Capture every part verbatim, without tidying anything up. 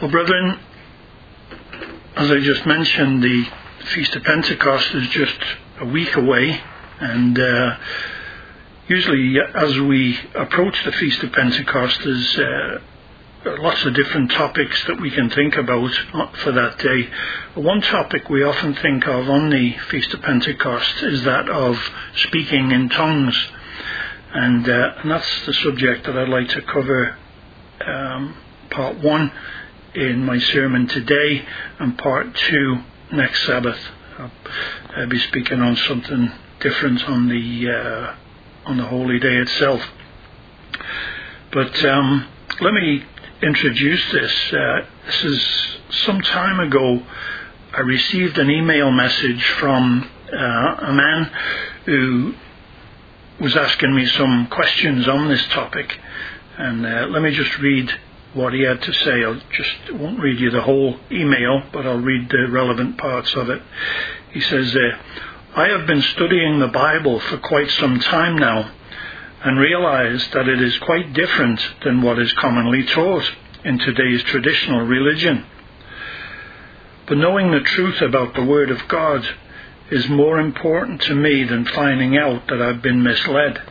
Well, brethren, as I just mentioned, the Feast of Pentecost is just a week away, and uh, usually as we approach the Feast of Pentecost, there's uh, lots of different topics that we can think about for that day. One topic we often think of on the Feast of Pentecost is that of speaking in tongues, and, uh, and that's the subject that I'd like to cover, um, part one in my sermon today, and part two next Sabbath. I'll, I'll be speaking on something different on the uh, on the holy day itself. But um, let me introduce this. Uh, this is some time ago. I received an email message from uh, a man who was asking me some questions on this topic, and uh, let me just read what he had to say. I'll just won't read you the whole email, but I'll read the relevant parts of it. He says, uh, I have been studying the Bible for quite some time now, and realize that it is quite different than what is commonly taught in today's traditional religion. But knowing the truth about the Word of God is more important to me than finding out that I've been misled.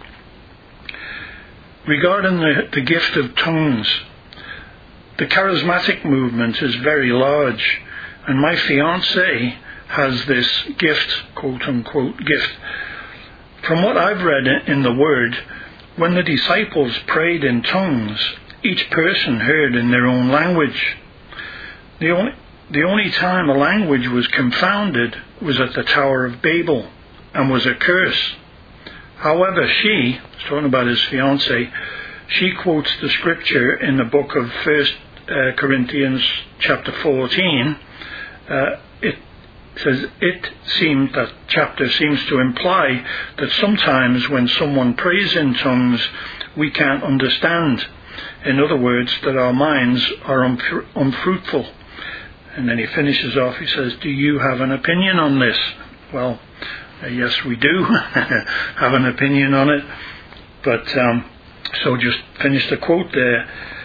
Regarding the, the gift of tongues, the charismatic movement is very large, and my fiancée has this gift, quote-unquote gift. From what I've read in the Word, when the disciples prayed in tongues, each person heard in their own language. The only, the only time a language was confounded was at the Tower of Babel, and was a curse. However, she, talking about his fiancée, she quotes the scripture in the book of First Uh, Corinthians chapter fourteen. Uh, it says it seems that chapter seems to imply that sometimes when someone prays in tongues, we can't understand. In other words, that our minds are unfru- unfruitful. And then he finishes off. He says, "Do you have an opinion on this?" Well, uh, yes, we do have an opinion on it. But um, so just finish the quote there.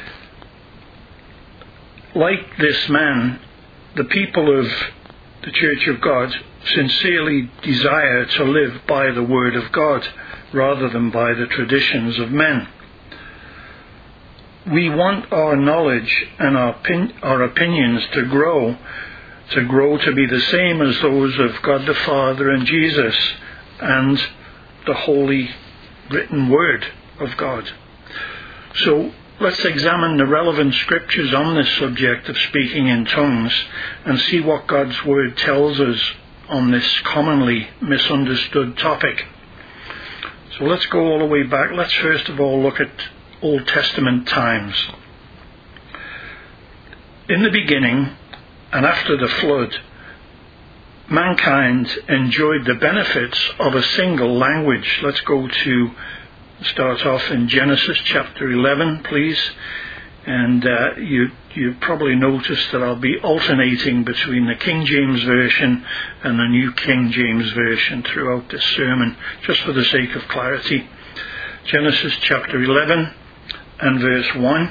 Like this man, the people of the Church of God sincerely desire to live by the Word of God rather than by the traditions of men. We want our knowledge and our, pin- our opinions to grow, to grow to be the same as those of God the Father and Jesus and the Holy written Word of God. So, let's examine the relevant scriptures on this subject of speaking in tongues and see what God's Word tells us on this commonly misunderstood topic. So let's go all the way back. Let's first of all look at Old Testament times. In the beginning and after the flood, mankind enjoyed the benefits of a single language. Let's go to Start off in Genesis chapter eleven, please. And uh, you you probably noticed that I'll be alternating between the King James Version and the New King James Version throughout this sermon, just for the sake of clarity. Genesis chapter eleven and verse one.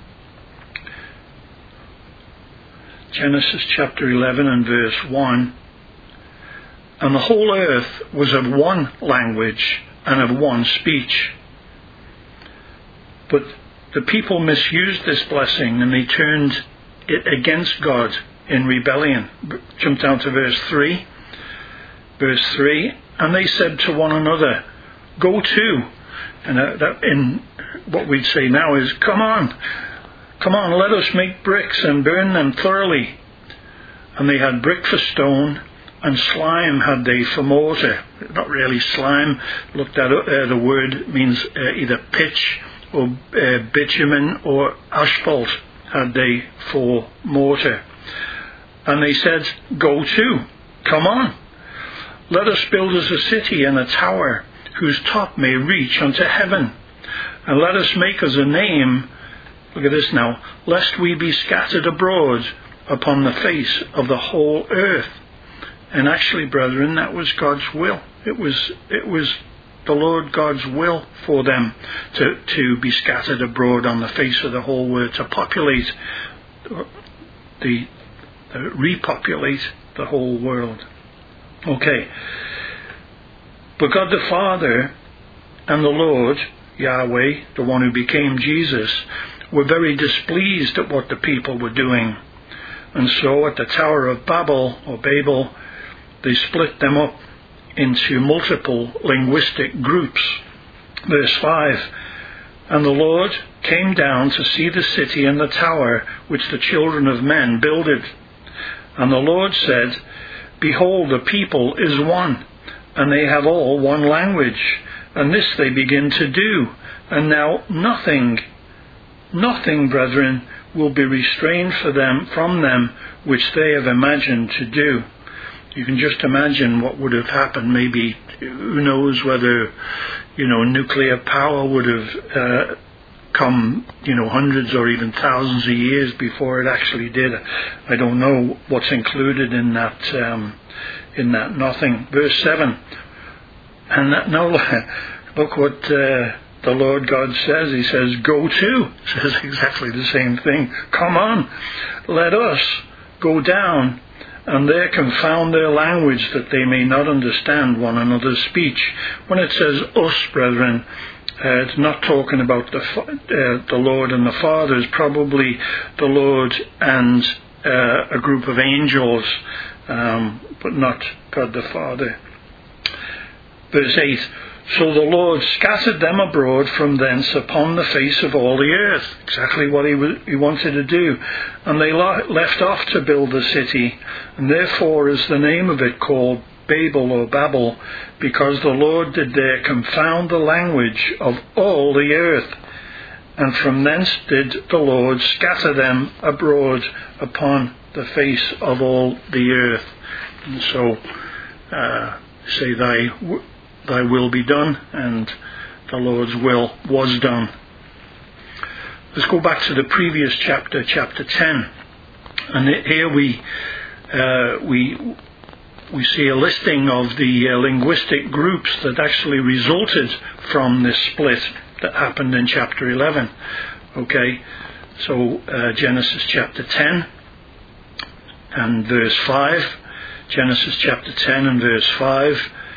Genesis chapter eleven and verse one. And the whole earth was of one language and of one speech. But the people misused this blessing, and they turned it against God in rebellion. Jump down to verse three. Verse three. And they said to one another, "Go to," and that in what we'd say now is, "Come on, come on, let us make bricks and burn them thoroughly." And they had brick for stone, and slime had they for mortar. Not really slime. Looked at uh, the word means uh, either pitch or uh, bitumen or asphalt had they for mortar. And they said, "Go to, come on. Let us build us a city and a tower whose top may reach unto heaven. And let us make us a name," look at this now, "lest we be scattered abroad upon the face of the whole earth." And actually, brethren, that was God's will. It was it was the Lord God's will for them to, to be scattered abroad on the face of the whole earth, to populate the, the repopulate the whole world. Okay. But God the Father and the Lord, Yahweh, the one who became Jesus, were very displeased at what the people were doing. And so at the Tower of Babel, or Babel, they split them up into multiple linguistic groups. Verse five, and the Lord came down to see the city and the tower which the children of men builded. And the Lord said, behold, the people is one, and they have all one language, and this they begin to do. And now nothing, nothing, brethren, will be restrained for them from them which they have imagined to do. You can just imagine what would have happened. Maybe, who knows whether, you know, nuclear power would have uh, come, you know, hundreds or even thousands of years before it actually did. I don't know what's included in that, um, in that nothing. Verse seven. And that, now look what uh, the Lord God says. He says, go to. Says exactly the same thing. Come on, let us go down and there confound their language, that they may not understand one another's speech. When it says us, brethren, uh, it's not talking about the uh, the Lord and the Father. It's probably the Lord and uh, a group of angels, um, but not God the Father. Verse eight, so the Lord scattered them abroad from thence upon the face of all the earth. Exactly what he, w- he wanted to do. And they lo- left off to build the city. And therefore is the name of it called Babel or Babel, because the Lord did there confound the language of all the earth. And from thence did the Lord scatter them abroad upon the face of all the earth. And so, uh, say thy... W- Thy will be done, and the Lord's will was done. Let's go back to the previous chapter, chapter ten, and here we uh, we we see a listing of the uh, linguistic groups that actually resulted from this split that happened in chapter eleven. Okay, so uh, Genesis chapter ten and verse five. Genesis chapter ten and verse five.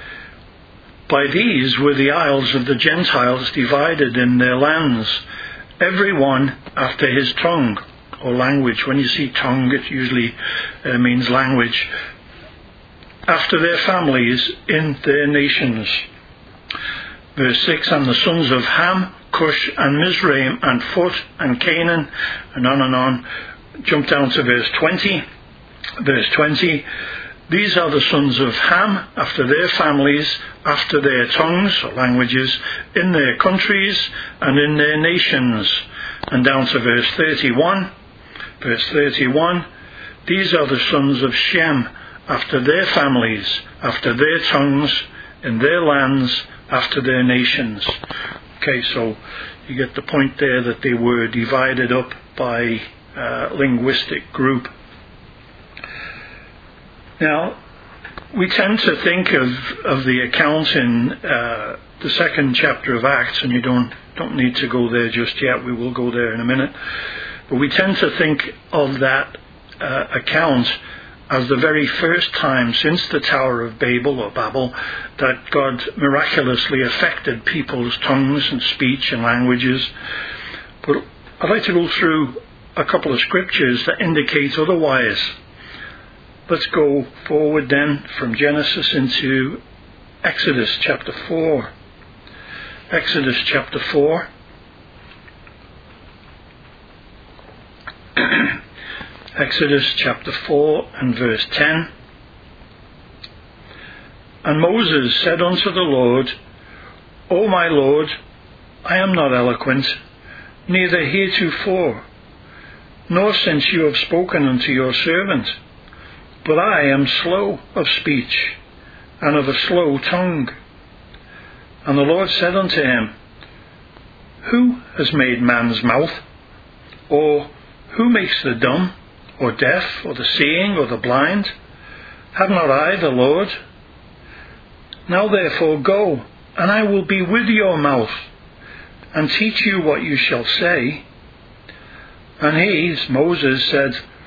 By these were the isles of the Gentiles divided in their lands, every one after his tongue, or language. When you see tongue, it usually uh, means language. After their families in their nations. Verse six, and the sons of Ham, Cush, and Mizraim, and Phut, and Canaan, and on and on. Jump down to verse twenty. Verse twenty, these are the sons of Ham, after their families, after their tongues, or languages, in their countries, and in their nations. And down to verse thirty-one. Verse thirty-one, these are the sons of Shem, after their families, after their tongues, in their lands, after their nations. Okay, so you get the point there that they were divided up by uh, linguistic group. Now, we tend to think of, of the account in uh, the second chapter of Acts, and you don't don't need to go there just yet. We will go there in a minute. But we tend to think of that uh, account as the very first time since the Tower of Babel or Babel that God miraculously affected people's tongues and speech and languages. But I'd like to go through a couple of scriptures that indicate otherwise. Let's go forward then from Genesis into Exodus chapter four. Exodus chapter four. Exodus chapter four and verse ten. And Moses said unto the Lord, O my Lord, I am not eloquent, neither heretofore, nor since you have spoken unto your servant. But I am slow of speech, and of a slow tongue. And the Lord said unto him, Who has made man's mouth? Or who makes the dumb, or deaf, or the seeing, or the blind? Have not I the Lord? Now therefore go, and I will be with your mouth, and teach you what you shall say. And he, Moses, said,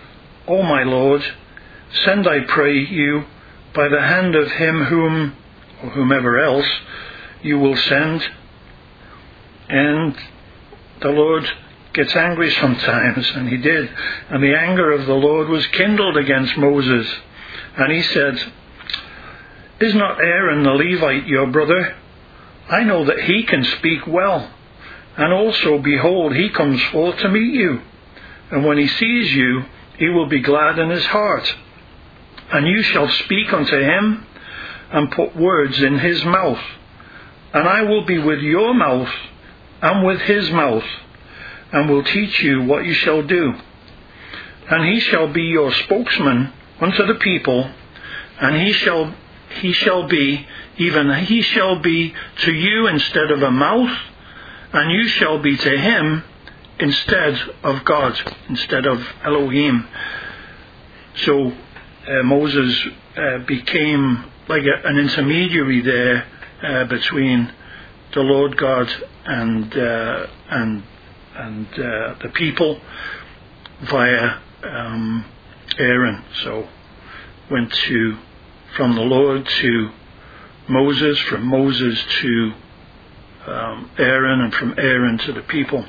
O my Lord, send, I pray you, by the hand of him whom, or whomever else, you will send. And the Lord gets angry sometimes, and he did. And the anger of the Lord was kindled against Moses. And he said, Is not Aaron the Levite your brother? I know that he can speak well. And also, behold, he comes forth to meet you. And when he sees you, he will be glad in his heart. And you shall speak unto him, and put words in his mouth. And I will be with your mouth, and with his mouth, and will teach you what you shall do. And he shall be your spokesman unto the people, and he shall he shall be, even he shall be to you instead of a mouth, and you shall be to him instead of God, instead of Elohim. So uh, Moses uh, became like a, an intermediary there uh, between the Lord God and uh, and and uh, the people via um, Aaron. So went to from the Lord to Moses, from Moses to um, Aaron, and from Aaron to the people.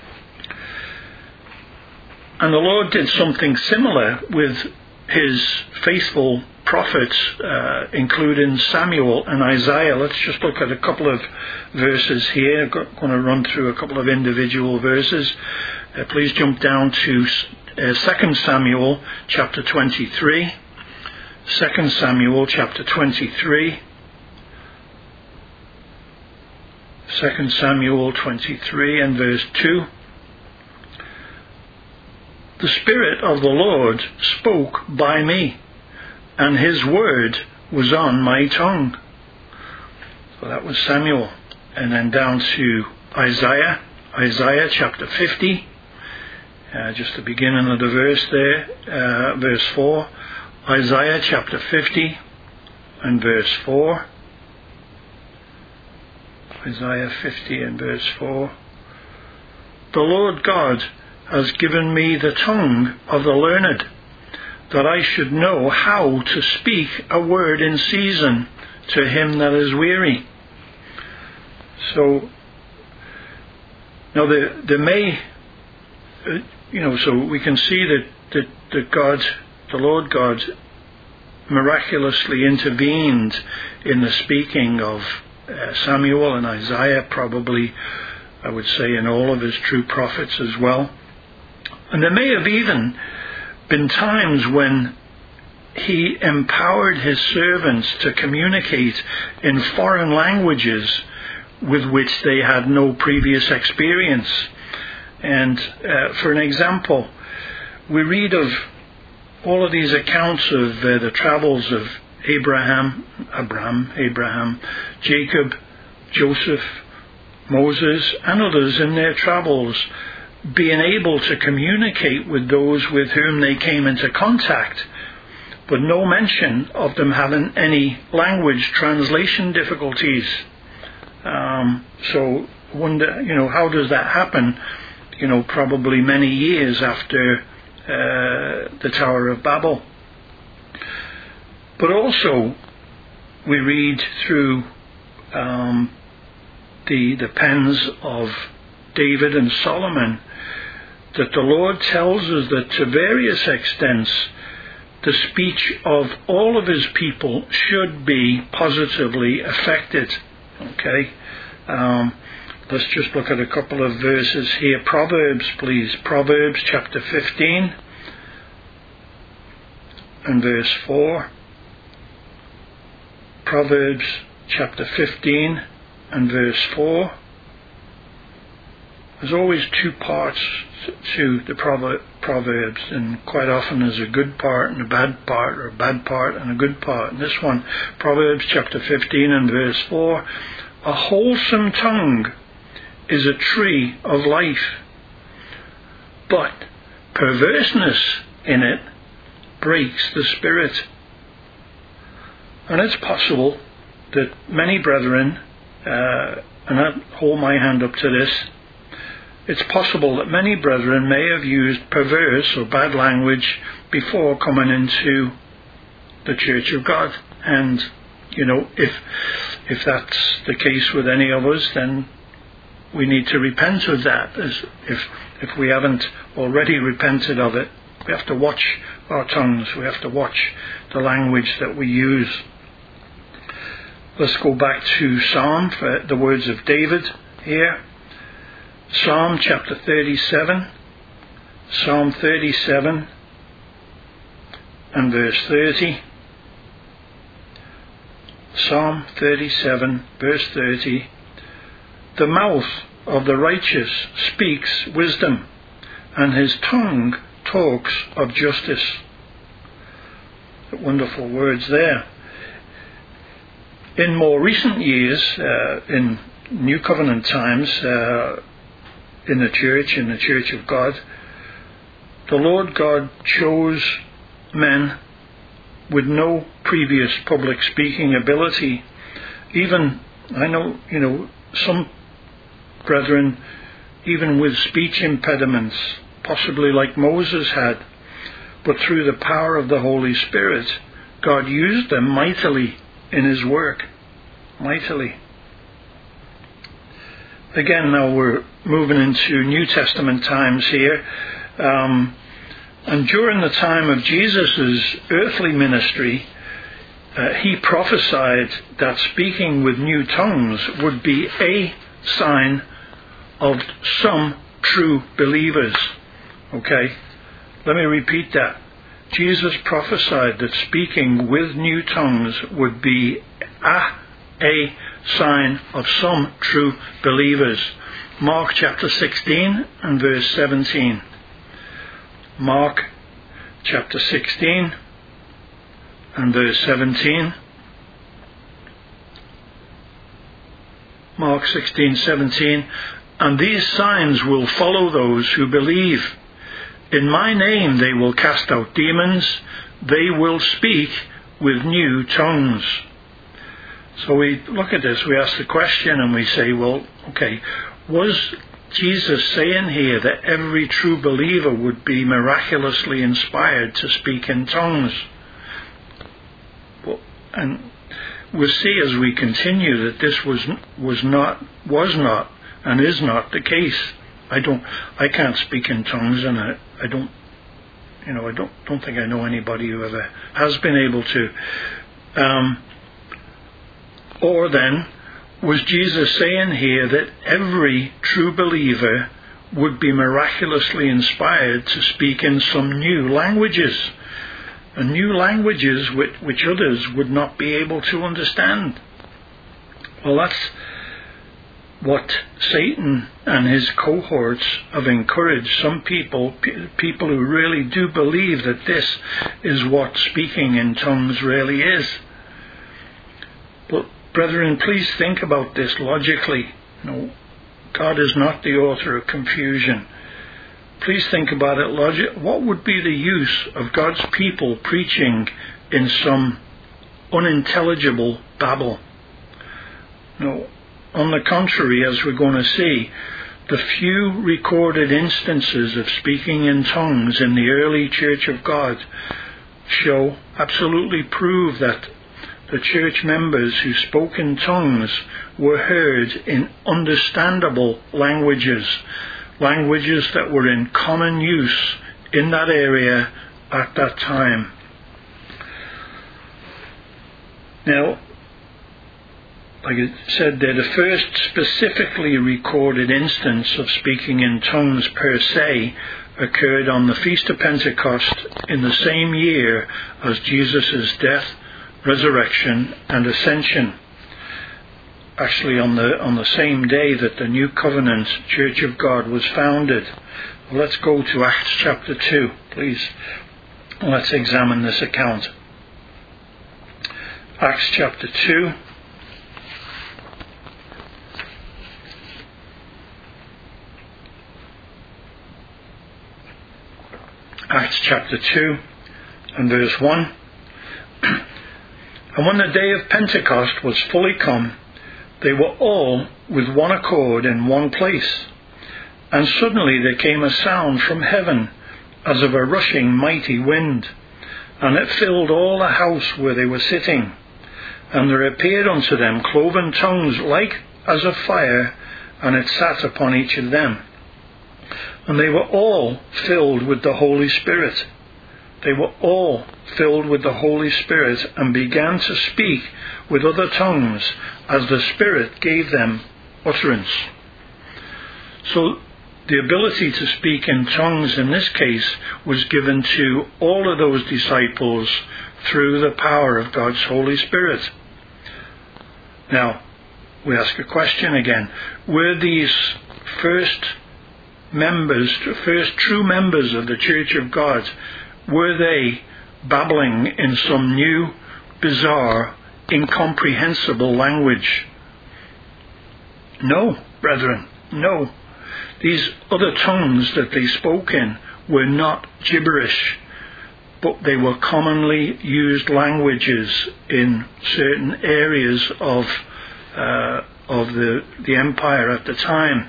And the Lord did something similar with his faithful prophets, uh, including Samuel and Isaiah. Let's just look at a couple of verses here. I'm going to run through a couple of individual verses. Uh, please jump down to uh, Second Samuel chapter twenty-three. Second Samuel chapter twenty-three. Second Samuel twenty-three and verse two. The Spirit of the Lord spoke by me, and his word was on my tongue. So that was Samuel. And then down to Isaiah, Isaiah chapter fifty, uh, just the beginning of the verse there, uh, verse four. Isaiah chapter fifty and verse four. Isaiah fifty and verse four. The Lord God has given me the tongue of the learned, that I should know how to speak a word in season to him that is weary. So, now there, there may, uh, you know, so we can see that, that, that God, the Lord God, miraculously intervened in the speaking of uh, Samuel and Isaiah, probably, I would say, in all of his true prophets as well. And there may have even been times when he empowered his servants to communicate in foreign languages with which they had no previous experience. And uh, for an example, we read of all of these accounts of uh, the travels of Abraham, Abraham, Abraham, Jacob, Joseph, Moses, and others in their travels, being able to communicate with those with whom they came into contact, but no mention of them having any language translation difficulties. Um, so, wonder, you know, how does that happen? You know, probably many years after uh, the Tower of Babel. But also, we read through um, the the pens of David and Solomon that the Lord tells us that to various extents the speech of all of his people should be positively affected. Okay, um, let's just look at a couple of verses here. Proverbs, please. Proverbs chapter fifteen and verse four. Proverbs chapter fifteen and verse four. There's always two parts to the Proverbs, and quite often there's a good part and a bad part, or a bad part and a good part. And this one, Proverbs chapter fifteen and verse four, a wholesome tongue is a tree of life, but perverseness in it breaks the spirit. And it's possible that many brethren, uh, and I hold my hand up to this, it's possible that many brethren may have used perverse or bad language before coming into the Church of God. And, you know, if if that's the case with any of us, then we need to repent of that. As if if we haven't already repented of it, we have to watch our tongues. We have to watch the language that we use. Let's go back to Psalm for the words of David here. Psalm chapter thirty-seven. Psalm thirty-seven and verse thirty. Psalm thirty-seven, verse thirty. The mouth of the righteous speaks wisdom, and his tongue talks of justice. Wonderful words there. In more recent years, uh, in New Covenant times, uh, in the church, in the Church of God, the Lord God chose men with no previous public speaking ability. Even, I know, you know, some brethren, even with speech impediments, possibly like Moses had, but through the power of the Holy Spirit, God used them mightily in his work. Mightily. Again, now we're moving into New Testament times here. Um, and during the time of Jesus' earthly ministry, uh, he prophesied that speaking with new tongues would be a sign of some true believers. Okay? Let me repeat that. Jesus prophesied that speaking with new tongues would be a, a sign of some true believers. Mark chapter sixteen and verse seventeen. Mark chapter sixteen and verse seventeen. Mark sixteen, seventeen. And these signs will follow those who believe. In my name they will cast out demons. They will speak with new tongues. So we look at this, we ask the question and we say, well, okay, was Jesus saying here that every true believer would be miraculously inspired to speak in tongues? Well, and we'll see as we continue that this was was not was not and is not the case. I don't I can't speak in tongues, and I, I don't you know I don't don't think I know anybody who ever has been able to. Um, or then, was Jesus saying here that every true believer would be miraculously inspired to speak in some new languages, and new languages which, which others would not be able to understand? Well, that's what Satan and his cohorts have encouraged some people, p- people who really do believe that this is what speaking in tongues really is. But brethren, please think about this logically. No, God is not the author of confusion. Please think about it logically. What would be the use of God's people preaching in some unintelligible babble? No, on the contrary, as we're going to see, the few recorded instances of speaking in tongues in the early Church of God show, absolutely prove that the church members who spoke in tongues were heard in understandable languages, languages that were in common use in that area at that time. Now, like I said there, the first specifically recorded instance of speaking in tongues per se occurred on the Feast of Pentecost in the same year as Jesus' death, resurrection and ascension. Actually on the on the same day that the New Covenant Church of God was founded. Let's go to Acts chapter two, please. Let's examine this account. Acts chapter two. Acts chapter two and verse one. And when the day of Pentecost was fully come, they were all with one accord in one place. And suddenly there came a sound from heaven, as of a rushing mighty wind, and it filled all the house where they were sitting. And there appeared unto them cloven tongues like as of fire, and it sat upon each of them. And they were all filled with the Holy Spirit. They were all filled with the Holy Spirit, and began to speak with other tongues, as the Spirit gave them utterance. So the ability to speak in tongues in this case was given to all of those disciples through the power of God's Holy Spirit. Now, we ask a question again. Were these first members, first true members of the Church of God, were they babbling in some new, bizarre, incomprehensible language? No, brethren, no. These other tongues that they spoke in were not gibberish, but they were commonly used languages in certain areas of uh, of the, the empire at the time.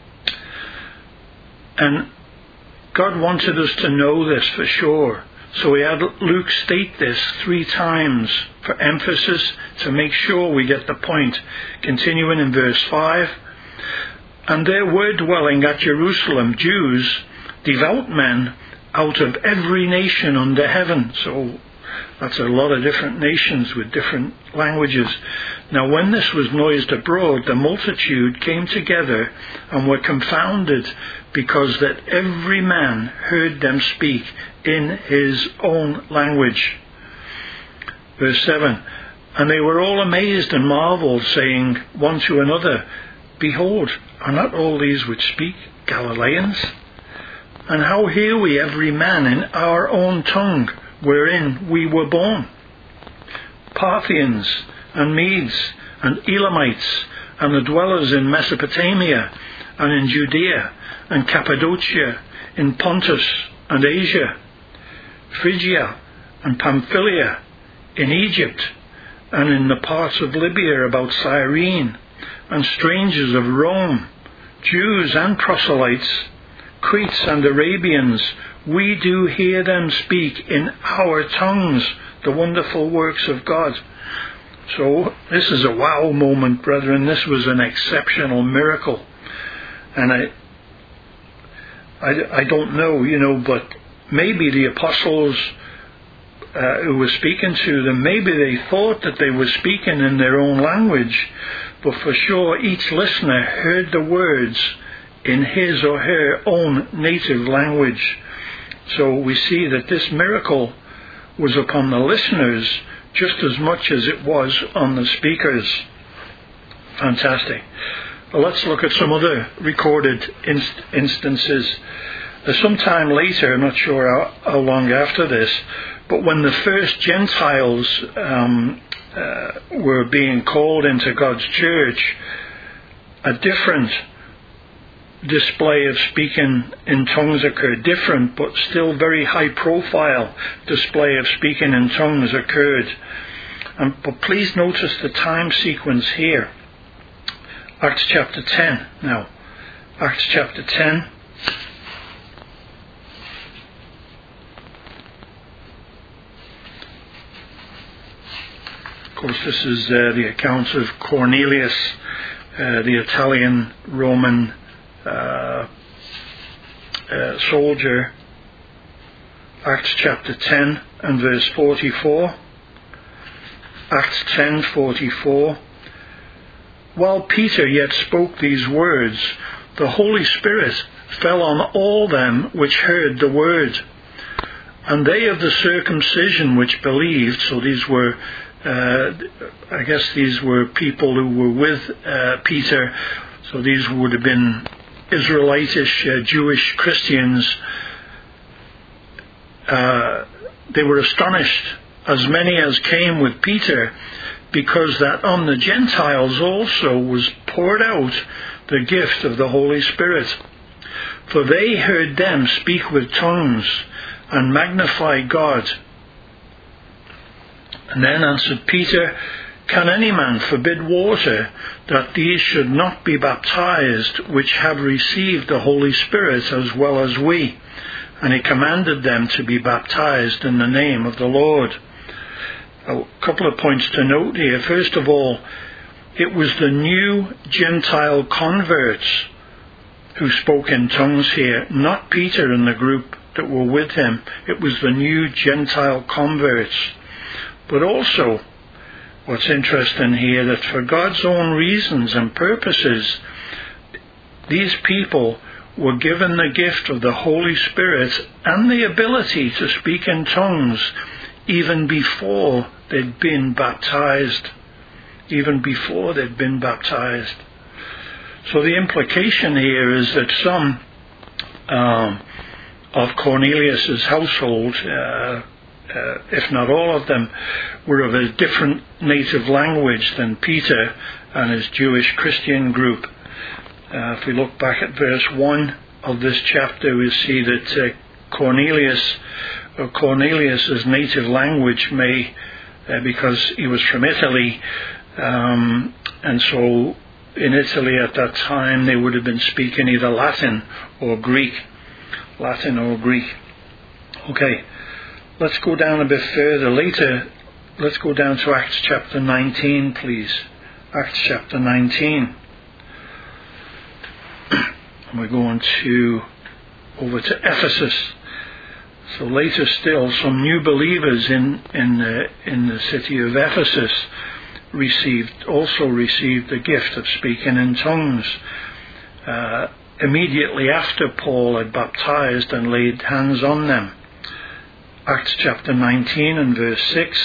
And God wanted us to know this for sure. So he had Luke state this three times for emphasis, to make sure we get the point. Continuing in verse five. And there were dwelling at Jerusalem Jews, devout men, out of every nation under heaven. So that's a lot of different nations with different languages. Now when this was noised abroad, the multitude came together and were confounded, because that every man heard them speak in his own language. Verse seven. And they were all amazed and marveled, saying one to another, Behold, are not all these which speak Galileans? And how hear we every man in our own tongue, wherein we were born? Parthians, and Medes, and Elamites, and the dwellers in Mesopotamia, and in Judea, and Cappadocia, in Pontus, and Asia, Phrygia, and Pamphylia, in Egypt, and in the parts of Libya about Cyrene, and strangers of Rome, Jews and proselytes, Cretes and Arabians, we do hear them speak in our tongues the wonderful works of God. So this is a wow moment, brethren. This was an exceptional miracle. And I, I, I don't know, you know, but maybe the apostles uh, who were speaking to them, maybe they thought that they were speaking in their own language, but for sure each listener heard the words in his or her own native language. So we see that this miracle was upon the listeners just as much as it was on the speakers. Fantastic. Well, let's look at some other recorded inst- instances. Uh, sometime later, I'm not sure how, how long after this, but when the first Gentiles um, uh, were being called into God's church, a different display of speaking in tongues occurred. Different, but still very high profile display of speaking in tongues occurred. Um, but please notice the time sequence here. Acts chapter ten now. Acts chapter ten. Of course, this is uh, the account of Cornelius, uh, the Italian Roman uh, uh, soldier. Acts chapter ten and verse forty-four. Acts ten forty-four. While Peter yet spoke these words, the Holy Spirit fell on all them which heard the word. And they of the circumcision which believed, so these were, uh, I guess these were people who were with uh, Peter, so these would have been Israelitish uh, Jewish Christians. Uh, they were astonished, as many as came with Peter, because that on the Gentiles also was poured out the gift of the Holy Spirit. For they heard them speak with tongues and magnify God. And then answered Peter, can any man forbid water, that these should not be baptized, which have received the Holy Spirit as well as we? And he commanded them to be baptized in the name of the Lord. A couple of points to note here. First of all, it was the new Gentile converts who spoke in tongues here, not Peter and the group that were with him. It was the new Gentile converts. But also, what's interesting here, that for God's own reasons and purposes, these people were given the gift of the Holy Spirit and the ability to speak in tongues even before they'd been baptized. Even before they'd been baptized. So the implication here is that some um, of Cornelius' household, uh, uh, if not all of them, were of a different native language than Peter and his Jewish Christian group. Uh, if we look back at verse one of this chapter, we see that uh, Cornelius, or Cornelius' native language may, uh, because he was from Italy, um, and so in Italy at that time they would have been speaking either Latin or Greek. Latin or Greek. Okay, let's go down a bit further. Later, let's go down to Acts chapter nineteen, please. Acts chapter nineteen. And we're going to over to Ephesus. So later still, some new believers in in the, in the city of Ephesus received also received the gift of speaking in tongues. Uh, immediately after Paul had baptized and laid hands on them. Acts chapter nineteen and verse six.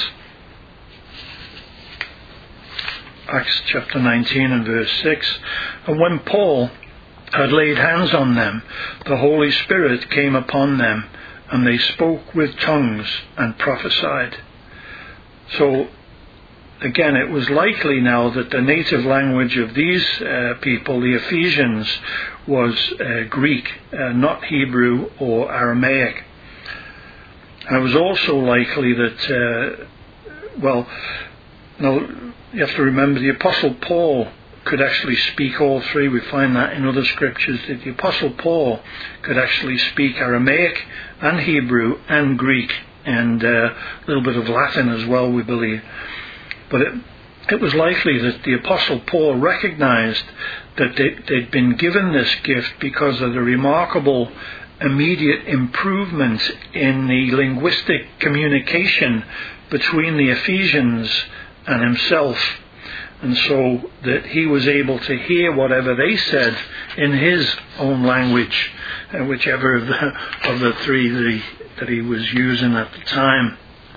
Acts chapter nineteen and verse six. And when Paul had laid hands on them, the Holy Spirit came upon them, and they spoke with tongues and prophesied. So, again, it was likely now that the native language of these uh, people, the Ephesians, was uh, Greek, uh, not Hebrew or Aramaic. And it was also likely that, uh, well, now you have to remember the Apostle Paul could actually speak all three. We find that in other scriptures, that the Apostle Paul could actually speak Aramaic and Hebrew and Greek and uh, a little bit of Latin as well, we believe. But it, it was likely that the Apostle Paul recognized that they, they'd been given this gift because of the remarkable immediate improvement in the linguistic communication between the Ephesians and himself. And so that he was able to hear whatever they said in his own language, uh, whichever of the, of the three that he, that he was using at the time.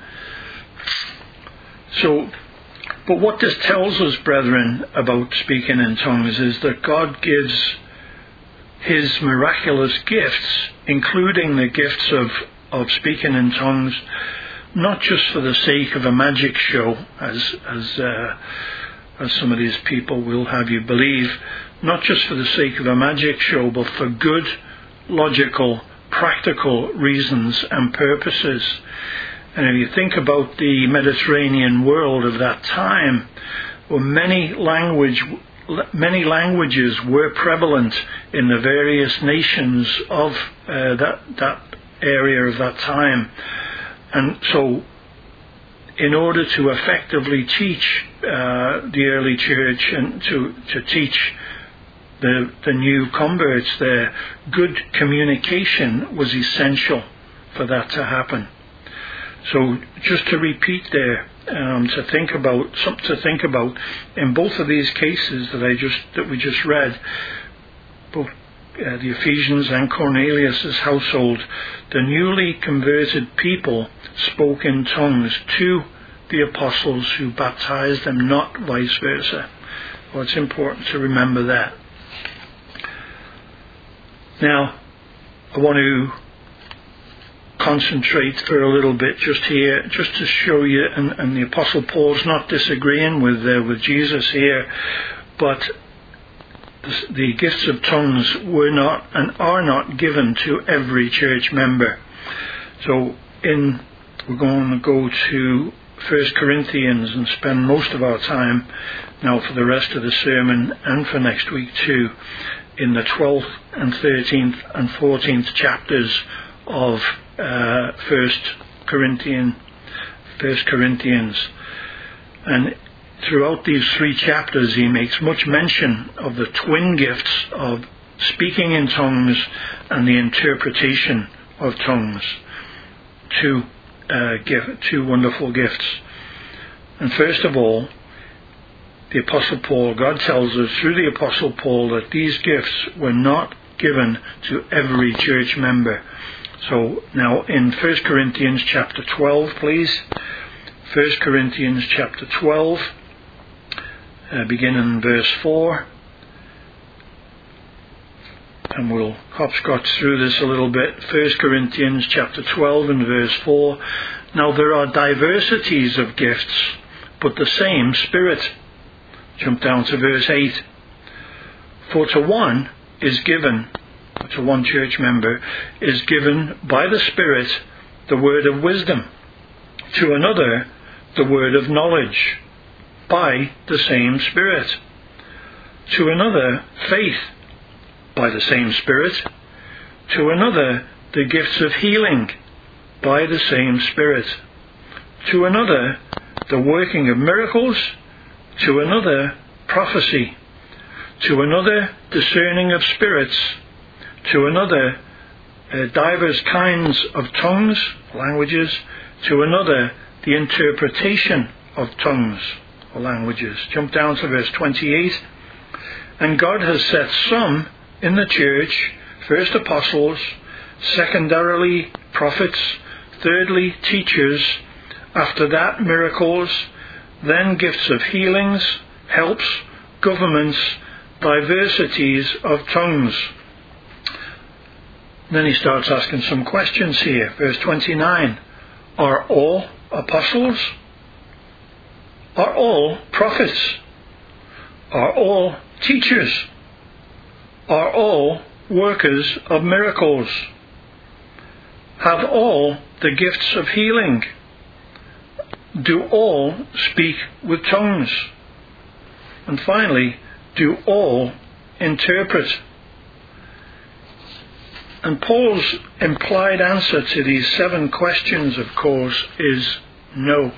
So, but what this tells us, brethren, about speaking in tongues is that God gives his miraculous gifts, including the gifts of, of speaking in tongues, not just for the sake of a magic show, as as uh, as some of these people will have you believe, not just for the sake of a magic show, but for good, logical, practical reasons and purposes. And if you think about the Mediterranean world of that time, well, many language, many languages were prevalent in the various nations of uh, that that area of that time, and so, in order to effectively teach uh, the early church and to to teach the the new converts there, good communication was essential for that to happen. So just to repeat there, um, to think about, something to think about in both of these cases that I just that we just read, both uh, the Ephesians and Cornelius' household, the newly converted people spoke in tongues to the apostles who baptized them, not vice versa. Well, it's important to remember that. Now, I want to concentrate for a little bit just here, just to show you, and, and the Apostle Paul's not disagreeing with uh, with Jesus here, but the, the gifts of tongues were not and are not given to every church member. So in we're going to go to First Corinthians and spend most of our time now for the rest of the sermon and for next week too in the twelfth and thirteenth and fourteenth chapters of uh, First Corinthians. First Corinthians. And throughout these three chapters he makes much mention of the twin gifts of speaking in tongues and the interpretation of tongues. Two, uh, gift, two wonderful gifts. And first of all, the Apostle Paul, God tells us through the Apostle Paul that these gifts were not given to every church member. So now in First Corinthians chapter twelve, please. First Corinthians chapter twelve, uh, beginning in verse four. And we'll hopscotch through this a little bit. First Corinthians chapter twelve and verse four. Now there are diversities of gifts, but the same Spirit. Jump down to verse eight. For to one is given, to one church member, is given by the Spirit the word of wisdom. To another, the word of knowledge, by the same Spirit. To another, faith, by the same Spirit. To another, the gifts of healing, by the same Spirit. To another, the working of miracles. To another, prophecy. To another, discerning of spirits. To another, uh, divers kinds of tongues, languages. To another, the interpretation of tongues or languages. Jump down to verse twenty-eight. And God has set some in the church, first apostles, secondarily prophets, thirdly teachers, after that miracles, then gifts of healings, helps, governments, diversities of tongues. Then he starts asking some questions here. Verse twenty-nine. Are all apostles? Are all prophets? Are all teachers? Are all workers of miracles? Have all the gifts of healing? Do all speak with tongues? And finally, do all interpret? And Paul's implied answer to these seven questions, of course, is no.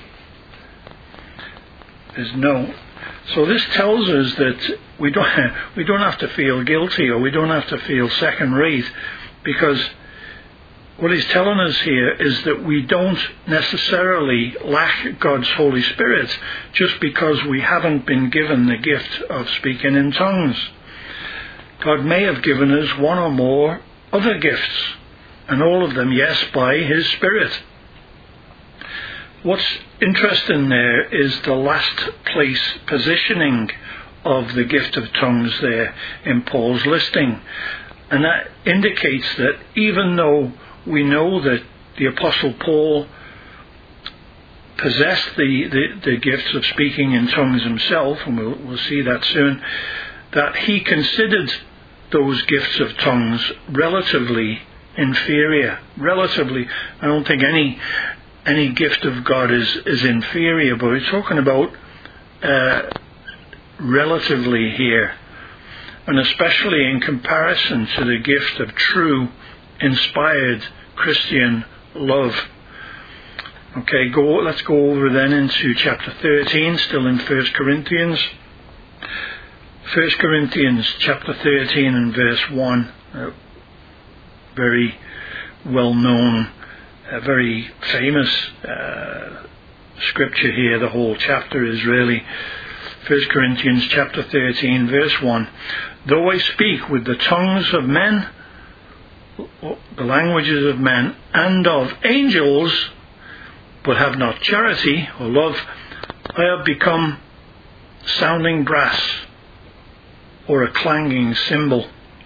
Is no. So this tells us that we don't we don't have to feel guilty or we don't have to feel second rate, because what he's telling us here is that we don't necessarily lack God's Holy Spirit just because we haven't been given the gift of speaking in tongues. God may have given us one or more other gifts, and all of them, yes, by His Spirit. What's interesting there is the last place positioning of the gift of tongues there in Paul's listing. And that indicates that even though we know that the Apostle Paul possessed the, the, the gifts of speaking in tongues himself, and we'll, we'll see that soon, that he considered those gifts of tongues relatively inferior. Relatively, I don't think any any gift of God is, is inferior, but we're talking about uh, relatively here, and especially in comparison to the gift of true, inspired Christian love. Okay, go. Let's go over then into chapter thirteen, still in First Corinthians. First Corinthians chapter thirteen and verse one, uh, very well known, uh, very famous uh, scripture here. The whole chapter is really First Corinthians chapter thirteen, verse one. Though I speak with the tongues of men, the languages of men, and of angels, but have not charity or love, I have become sounding brass, or a clanging cymbal.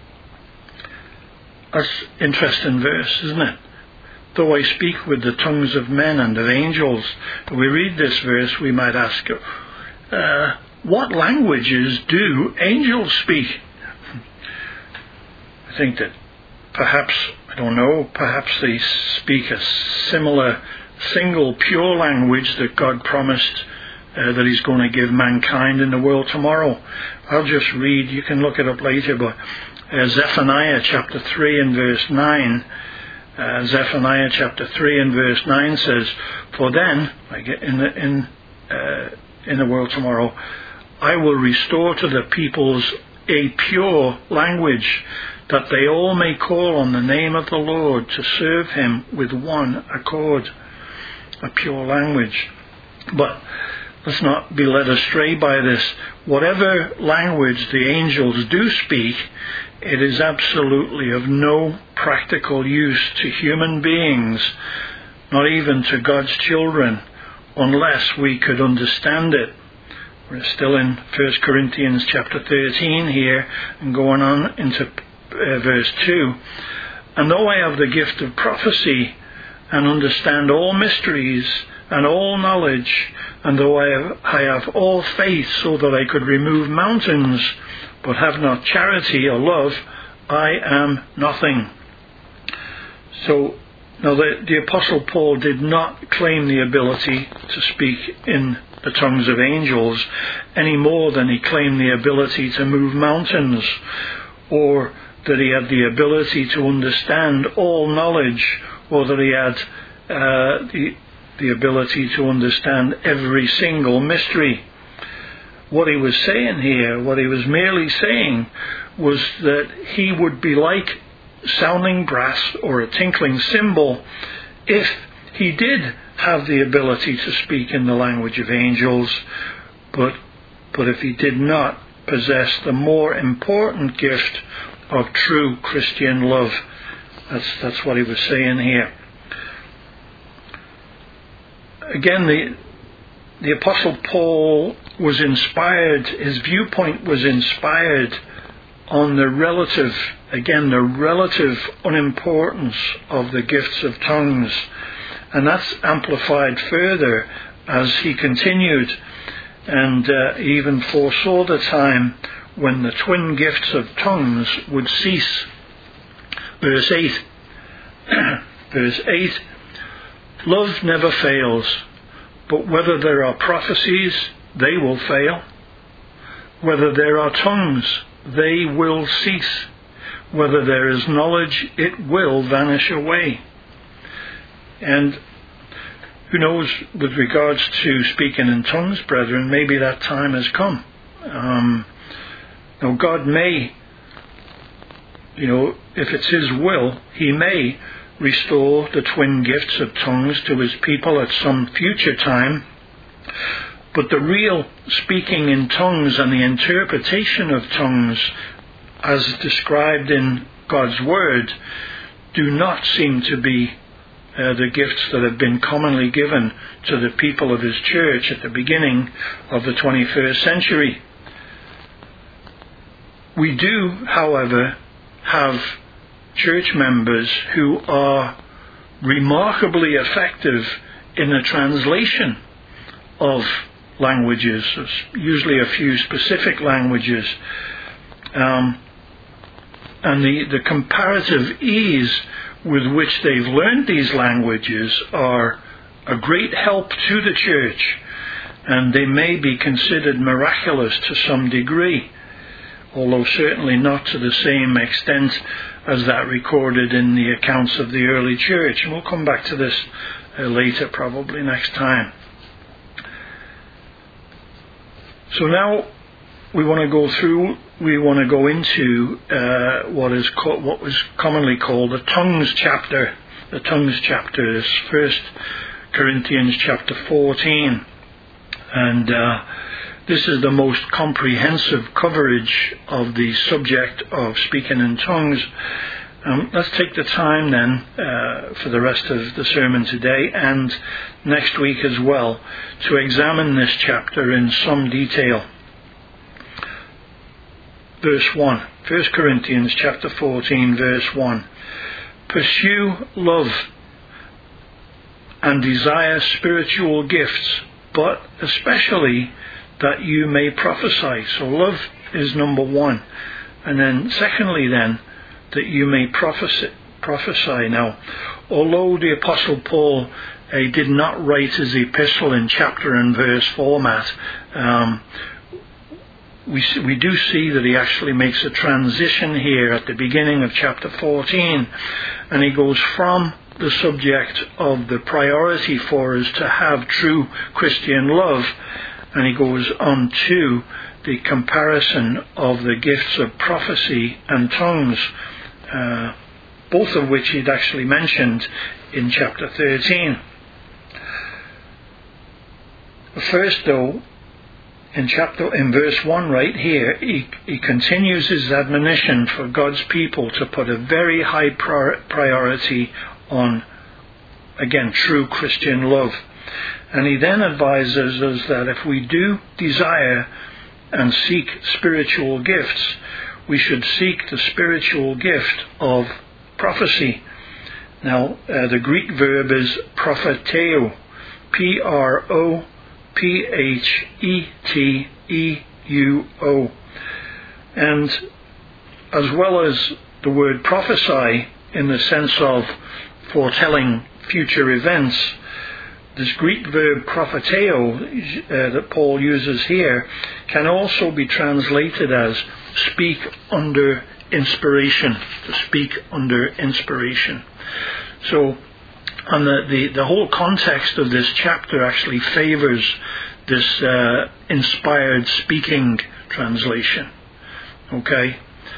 That's an interesting verse, isn't it? Though I speak with the tongues of men and of angels. When we read this verse, we might ask, uh, what languages do angels speak? I think that perhaps, I don't know, perhaps they speak a similar single pure language that God promised uh, that he's going to give mankind in the world tomorrow. I'll just read, you can look it up later, but uh, Zephaniah chapter three and verse nine, uh, Zephaniah chapter three and verse nine says, "For then, like in the, in, uh, in the world tomorrow, I will restore to the peoples a pure language, that they all may call on the name of the Lord to serve him with one accord." A pure language. But let's not be led astray by this. Whatever language the angels do speak, it is absolutely of no practical use to human beings, not even to God's children, unless we could understand it. We're still in First Corinthians chapter thirteen here, and going on into uh, verse two. "And though I have the gift of prophecy, and understand all mysteries and all knowledge, and though I have, I have all faith so that I could remove mountains, but have not charity or love, I am nothing." So, now the, the Apostle Paul did not claim the ability to speak in the tongues of angels any more than he claimed the ability to move mountains, or that he had the ability to understand all knowledge, or that he had uh, the, the ability to understand every single mystery. What he was saying here, what he was merely saying, was that he would be like sounding brass or a tinkling cymbal if he did have the ability to speak in the language of angels, but but if he did not possess the more important gift of true Christian love. That's that's what he was saying here. Again, the the Apostle Paul was inspired, his viewpoint was inspired on the relative, again, the relative unimportance of the gifts of tongues. And that's amplified further as he continued, and uh, even foresaw the time when the twin gifts of tongues would cease. Verse eight. Verse eight. "Love never fails, but whether there are prophecies, they will fail. Whether there are tongues, they will cease. Whether there is knowledge, it will vanish away." And who knows, with regards to speaking in tongues, brethren, maybe that time has come. Um, now God may, you know, if it's his will, he may restore the twin gifts of tongues to his people at some future time. But the real speaking in tongues and the interpretation of tongues, as described in God's Word, do not seem to be uh, the gifts that have been commonly given to the people of his church at the beginning of the twenty-first century. We do, however, have church members who are remarkably effective in the translation of languages, usually a few specific languages, um, and the, the comparative ease with which they've learned these languages are a great help to the church, and they may be considered miraculous to some degree, although certainly not to the same extent as that recorded in the accounts of the early church. And we'll come back to this uh, later, probably next time. So now we want to go through, we want to go into uh, what is co- what was commonly called the tongues chapter. The tongues chapter is First Corinthians chapter fourteen, and uh, this is the most comprehensive coverage of the subject of speaking in tongues. Um, let's take the time then uh, for the rest of the sermon today and next week as well to examine this chapter in some detail. Verse one, First Corinthians chapter fourteen, verse one. "Pursue love and desire spiritual gifts, but especially that you may prophesy." So love is number one. And then secondly then, that you may prophesy, prophesy. Now, although the Apostle Paul uh, did not write his epistle in chapter and verse format, um, we, we do see that he actually makes a transition here at the beginning of chapter fourteen, and he goes from the subject of the priority for us to have true Christian love, and he goes on to the comparison of the gifts of prophecy and tongues, uh, both of which he'd actually mentioned in chapter thirteen. First, though, in chapter in verse one right here, he, he continues his admonition for God's people to put a very high priority on, again, true Christian love. And he then advises us that if we do desire and seek spiritual gifts, we should seek the spiritual gift of prophecy. Now, uh, the Greek verb is propheteo, P R O P H E T E U O. And as well as the word prophesy in the sense of foretelling future events, this Greek verb propheteo uh, that Paul uses here can also be translated as speak under inspiration, to speak under inspiration. So, and the, the, the whole context of this chapter actually favors this uh, inspired speaking translation. Okay?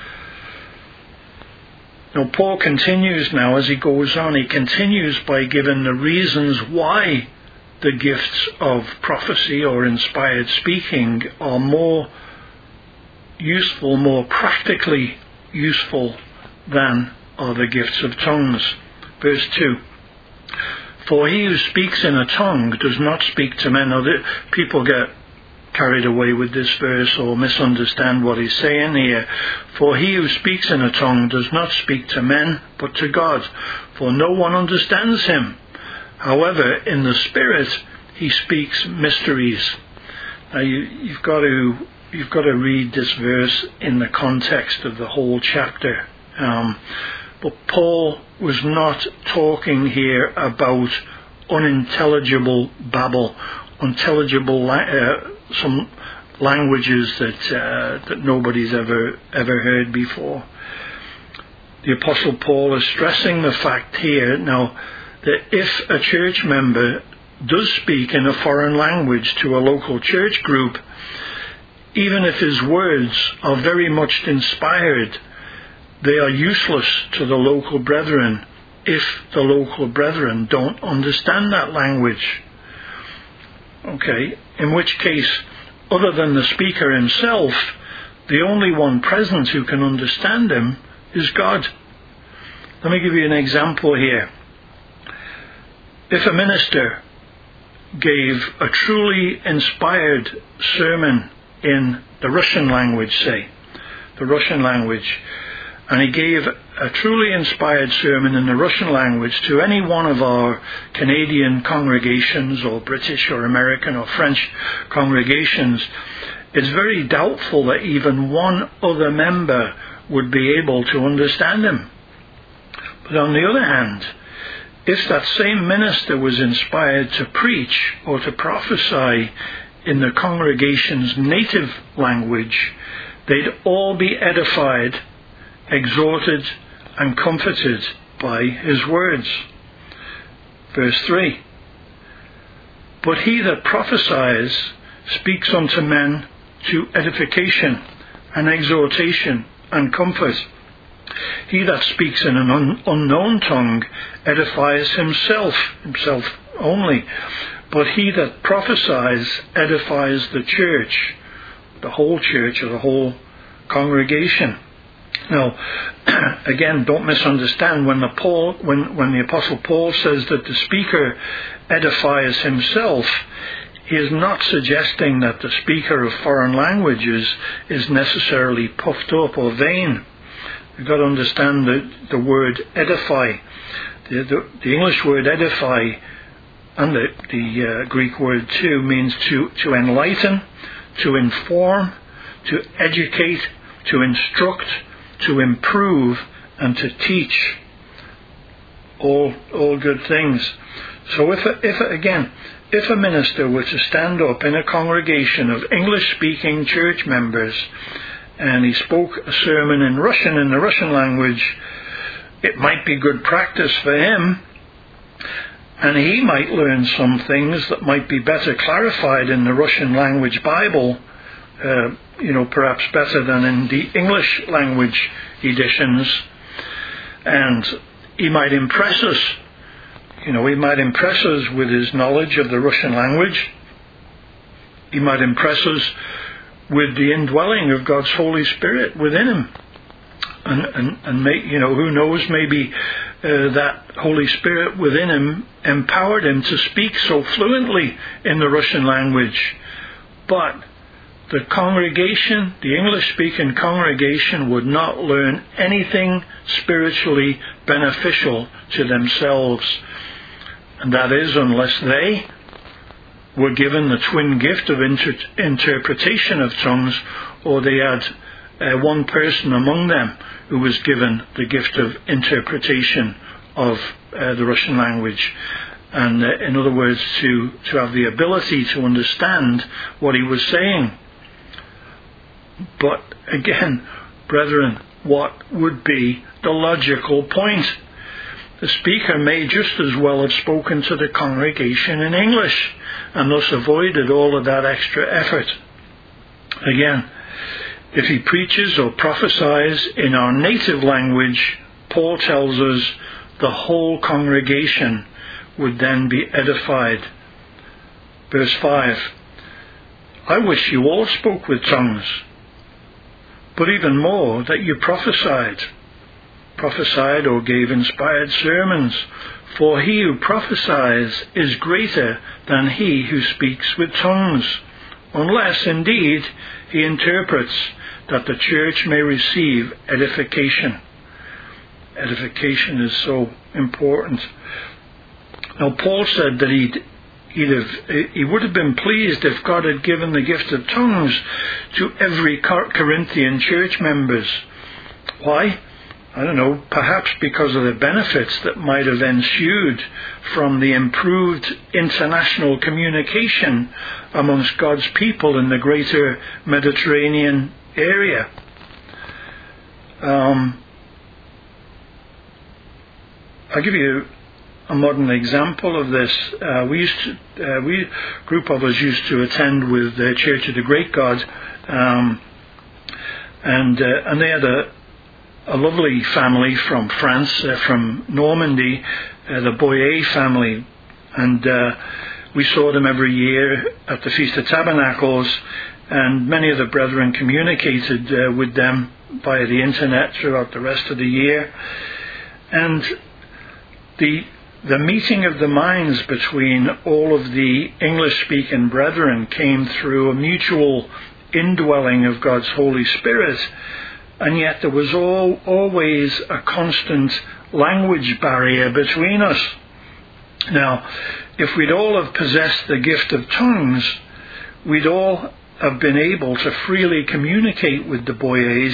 Now, Paul continues now as he goes on. He continues by giving the reasons why the gifts of prophecy or inspired speaking are more useful, more practically useful than are the gifts of tongues. Verse two. For he who speaks in a tongue does not speak to men. Now, people get carried away with this verse or misunderstand what he's saying here. For he who speaks in a tongue does not speak to men, but to God, for no one understands him. However, in the Spirit he speaks mysteries. Now, you, you've got to you've got to read this verse in the context of the whole chapter. Um, but Paul was not talking here about unintelligible babble, unintelligible uh, some languages that uh, that nobody's ever ever heard before. The Apostle Paul is stressing the fact here now that if a church member does speak in a foreign language to a local church group, even if his words are very much inspired, they are useless to the local brethren if the local brethren don't understand that language. Okay, in which case, other than the speaker himself, the only one present who can understand him is God. Let me give you an example here. If a minister gave a truly inspired sermon in the Russian language, say, the Russian language, and he gave a truly inspired sermon in the Russian language to any one of our Canadian congregations or British or American or French congregations, it's very doubtful that even one other member would be able to understand him. But on the other hand, if that same minister was inspired to preach or to prophesy in the congregation's native language, they'd all be edified, exhorted, and comforted by his words. Verse three. But he that prophesies speaks unto men to edification and exhortation and comfort. He that speaks in an un- unknown tongue edifies himself, himself only. But he that prophesies edifies the church, the whole church or the whole congregation. Now, again, don't misunderstand. When the Paul, when, when the Apostle Paul says that the speaker edifies himself, he is not suggesting that the speaker of foreign languages is necessarily puffed up or vain. You've got to understand the, the word edify. The, the, the English word edify and the, the uh, Greek word too means to, to enlighten, to inform, to educate, to instruct, to improve, and to teach. all all good things. So if, a, if a, again, if a minister were to stand up in a congregation of English-speaking church members and he spoke a sermon in Russian, in the Russian language, it might be good practice for him, and he might learn some things that might be better clarified in the Russian language Bible, uh, you know, perhaps better than in the English language editions, and he might impress us. You know, he might impress us with his knowledge of the Russian language. He might impress us with the indwelling of God's Holy Spirit within him. And, and, and make, you know, who knows, maybe uh, that Holy Spirit within him empowered him to speak so fluently in the Russian language. But the congregation, the English-speaking congregation, would not learn anything spiritually beneficial to themselves. And that is unless they were given the twin gift of inter- interpretation of tongues, or they had uh, one person among them who was given the gift of interpretation of uh, the Russian language. And uh, in other words, to, to have the ability to understand what he was saying. But again, brethren, what would be the logical point? The speaker may just as well have spoken to the congregation in English and thus avoided all of that extra effort. Again, if he preaches or prophesies in our native language, Paul tells us the whole congregation would then be edified. Verse five, I wish you all spoke with tongues, but even more that you prophesied. Prophesied or gave inspired sermons, for he who prophesies is greater than he who speaks with tongues, unless indeed he interprets, that the church may receive edification. Edification is so important. Now Paul said that he'd, he'd have, he would have been pleased if God had given the gift of tongues to every Corinthian church members. Why? I don't know, perhaps because of the benefits that might have ensued from the improved international communication amongst God's people in the greater Mediterranean area. Um, I'll give you a modern example of this. Uh, we used to, uh, we, a group of us used to attend with the Church of the Great God, um, and uh, and they had a a lovely family from France, uh, from Normandy, uh, the Boyer family, and uh, we saw them every year at the Feast of Tabernacles, and many of the brethren communicated uh, with them via the internet throughout the rest of the year. And the the meeting of the minds between all of the English-speaking brethren came through a mutual indwelling of God's Holy Spirit. And yet there was all, always a constant language barrier between us. Now, if we'd all have possessed the gift of tongues, we'd all have been able to freely communicate with the Boyers,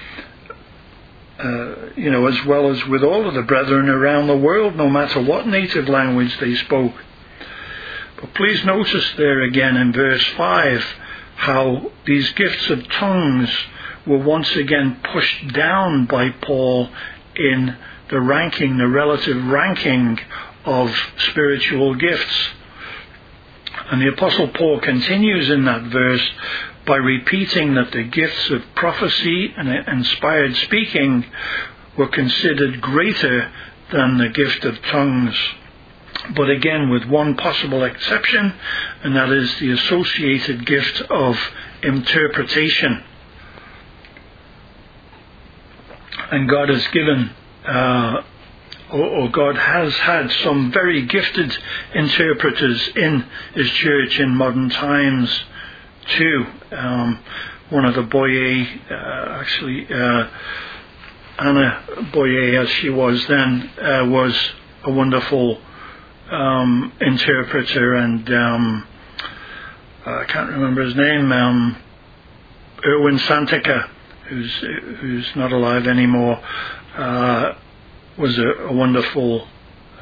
uh, you know, as well as with all of the brethren around the world, no matter what native language they spoke. But please notice there again in verse five how these gifts of tongues were once again pushed down by Paul in the ranking, the relative ranking of spiritual gifts. And the Apostle Paul continues in that verse by repeating that the gifts of prophecy and inspired speaking were considered greater than the gift of tongues. But again, with one possible exception, and that is the associated gift of interpretation. And God has given, uh, or, or God has had some very gifted interpreters in His church in modern times too. Um, one of the Boyer, uh, actually, uh, Anna Boyer, as she was then, uh, was a wonderful um, interpreter, and um, I can't remember his name, um, Erwin Santica, who's who's not alive anymore, uh, was a, a wonderful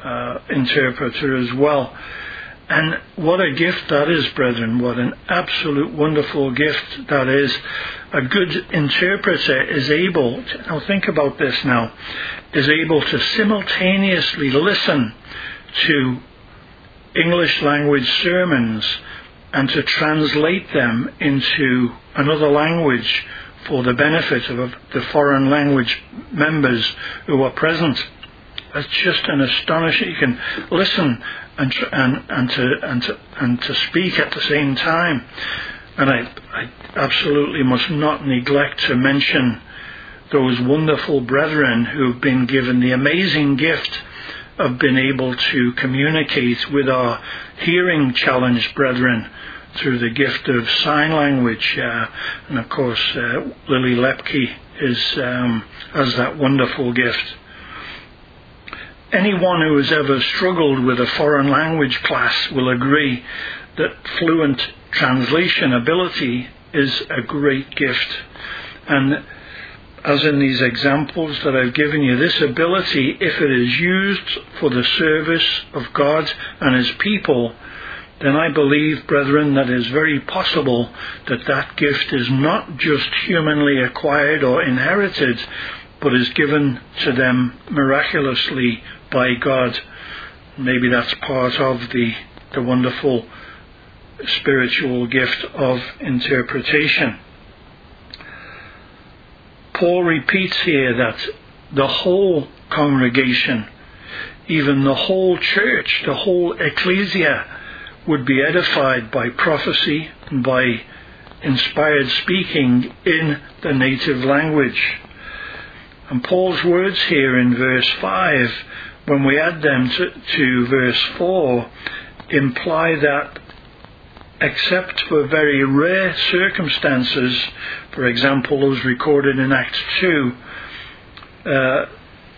uh, interpreter as well. And what a gift that is, brethren. What an absolute wonderful gift that is. A good interpreter is able, to, now think about this now, is able to simultaneously listen to English language sermons and to translate them into another language for the benefit of the foreign language members who are present. That's just an astonishing. You can listen and and and to and to and to speak at the same time. And I, I absolutely must not neglect to mention those wonderful brethren who've been given the amazing gift of being able to communicate with our hearing challenged brethren through the gift of sign language. Uh, and of course, uh, Lily Lepke is um, has that wonderful gift. Anyone who has ever struggled with a foreign language class will agree that fluent translation ability is a great gift. And as in these examples that I've given you, this ability, if it is used for the service of God and His people, then I believe, brethren, that it is very possible that that gift is not just humanly acquired or inherited, but is given to them miraculously by God. Maybe that's part of the, the wonderful spiritual gift of interpretation. Paul repeats here that the whole congregation, even the whole church, the whole ecclesia, would be edified by prophecy and by inspired speaking in the native language. And Paul's words here in verse five, when we add them to, to verse four, imply that except for very rare circumstances, for example those recorded in Acts two, uh,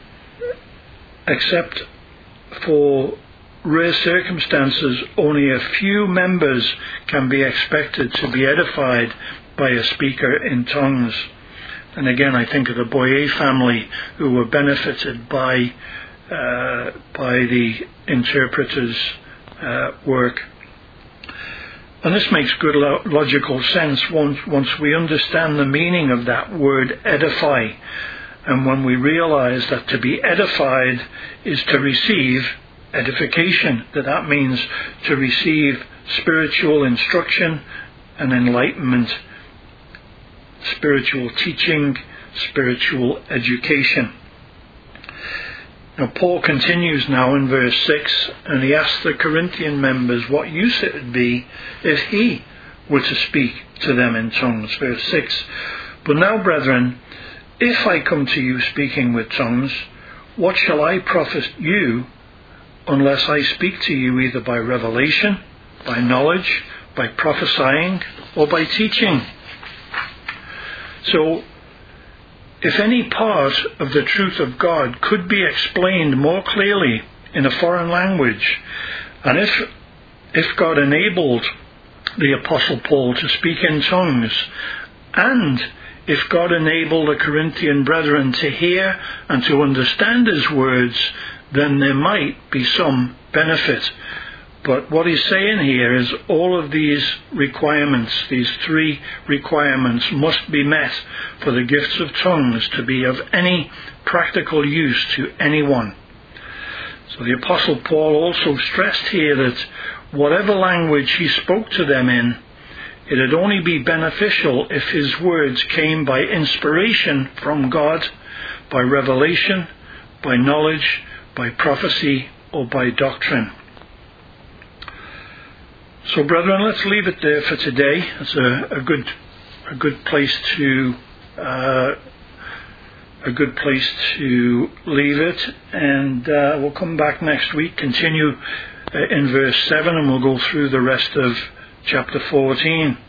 except for rare circumstances, only a few members can be expected to be edified by a speaker in tongues. And again, I think of the Boyer family who were benefited by uh, by the interpreter's uh, work. And this makes good lo- logical sense once, once we understand the meaning of that word edify. And when we realize that to be edified is to receive edification, that that means to receive spiritual instruction and enlightenment, spiritual teaching, spiritual education. Now Paul continues now in verse six, and he asks the Corinthian members what use it would be if he were to speak to them in tongues. Verse six, but now, brethren, if I come to you speaking with tongues, what shall I profit you unless I speak to you either by revelation, by knowledge, by prophesying, or by teaching? So, if any part of the truth of God could be explained more clearly in a foreign language, and if if God enabled the Apostle Paul to speak in tongues, and if God enabled the Corinthian brethren to hear and to understand his words, then there might be some benefit. But what he's saying here is all of these requirements, these three requirements, must be met for the gifts of tongues to be of any practical use to anyone. So the Apostle Paul also stressed here that whatever language he spoke to them in, it would only be beneficial if his words came by inspiration from God, by revelation, by knowledge, by prophecy, or by doctrine. So, brethren, let's leave it there for today. It's a, a good, a good place to, uh, a good place to leave it, and uh, we'll come back next week, continue uh, in verse seven, and we'll go through the rest of chapter fourteen.